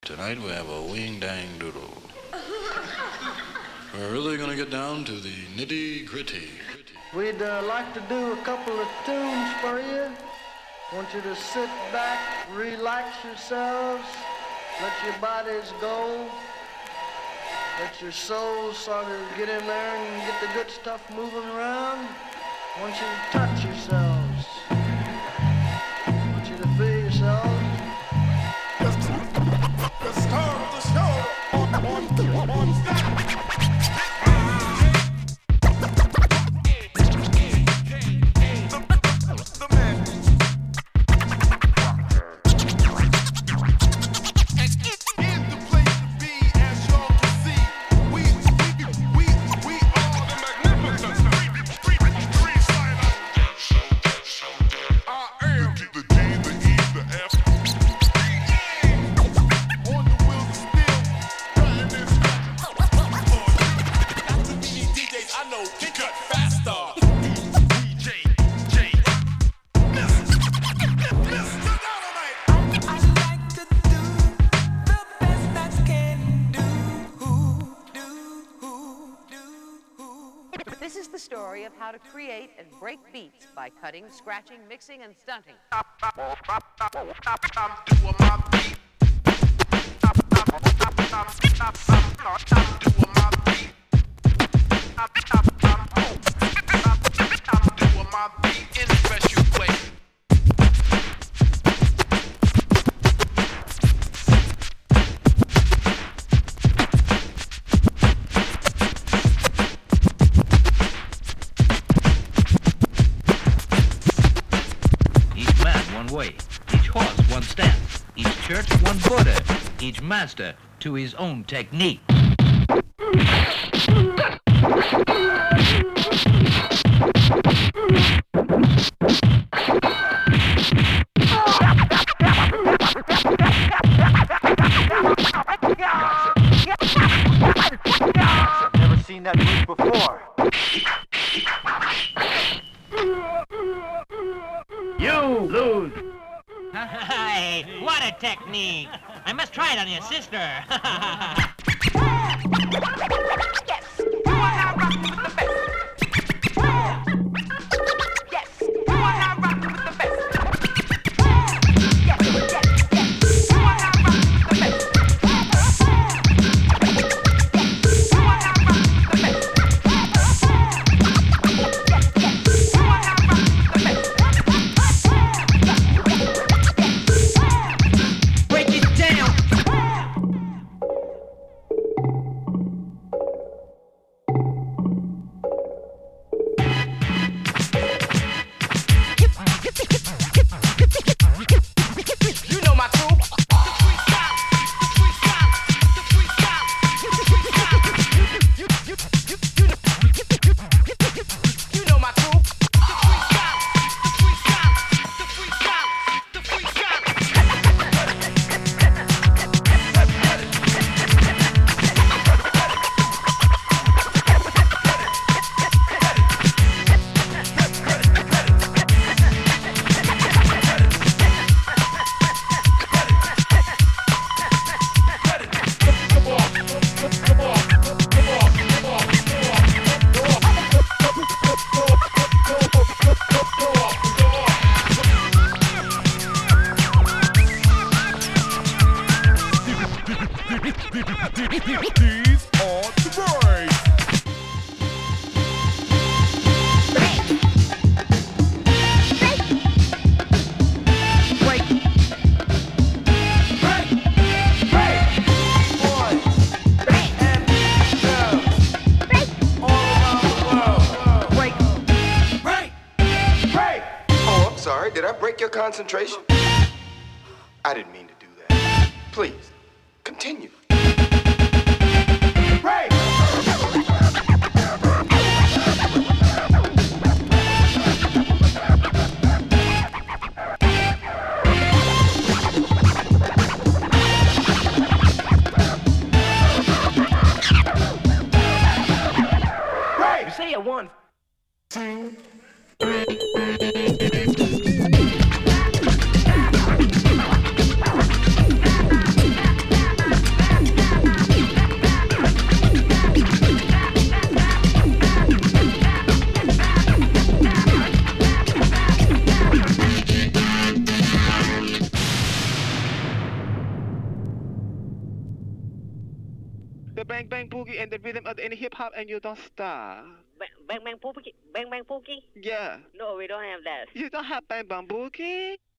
Tonight we have a wing dang doodle. We're really gonna get down to the nitty gritty. We'd like to do a couple of tunes for you. Want you to sit back, relax yourselves, let your bodies go, let your souls sort of get in there and get the good stuff moving around. Want you to touch yourselves. Want you to feel yourselves. Let's start the show on stop. How to create and break beats by cutting, scratching, mixing, and stunting. Each master to his own technique. Never seen that move before. You lose. Hey, what a technique! I must try it on your sister. Yes, you are now rocking with the best. Yes, you are now rocking with the best. Yes, yes, yes, you are now rocking with the best. Yes, you are now rocking with the best. Yes, yes, you are now rocking with the best. Break it down. You know my crew. You know my crew. These are the boys. Oh, I'm sorry. Did I break your concentration? I didn't mean to do that. Please, continue. Break! You say a 1, 2, The bang bang boogie and the rhythm of any hip hop, and you don't stop. Bang bang boogie? Bang bang boogie? Yeah. No, we don't have that. You don't have bang bang boogie?